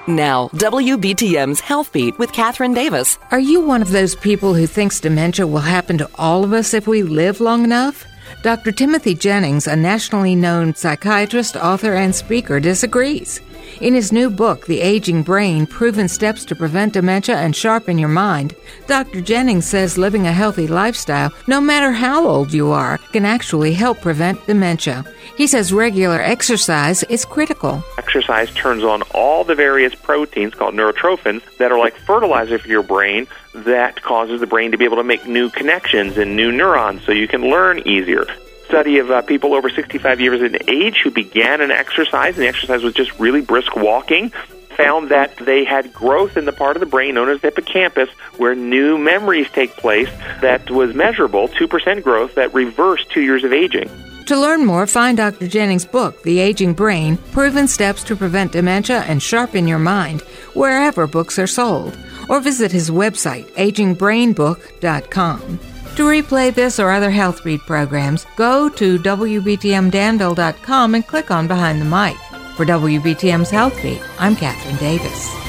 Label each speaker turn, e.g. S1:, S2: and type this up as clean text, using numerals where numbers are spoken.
S1: Now, WBTM's Health Beat with Catherine Davis.
S2: Are you one of those people who thinks dementia will happen to all of us if we live long enough? Dr. Timothy Jennings, a nationally known psychiatrist, author, and speaker, disagrees. In his new book, The Aging Brain, Proven Steps to Prevent Dementia and Sharpen Your Mind, Dr. Jennings says living a healthy lifestyle, no matter how old you are, can actually help prevent dementia. He says regular exercise is critical.
S3: Exercise turns on all the various proteins called neurotrophins that are like fertilizer for your brain that causes the brain to be able to make new connections and new neurons so you can learn easier. Study of people over 65 years of age who began an exercise, and the exercise was just really brisk walking, found that they had growth in the part of the brain known as the hippocampus where new memories take place that was measurable, 2% growth, that reversed 2 years of aging.
S2: To learn more, find Dr. Jennings' book, The Aging Brain, Proven Steps to Prevent Dementia and Sharpen Your Mind, wherever books are sold, or visit his website, agingbrainbook.com. To replay this or other Health Beat programs, go to WBTMDanville.com and click on Behind the Mic. For WBTM's Health Beat, I'm Catherine Davis.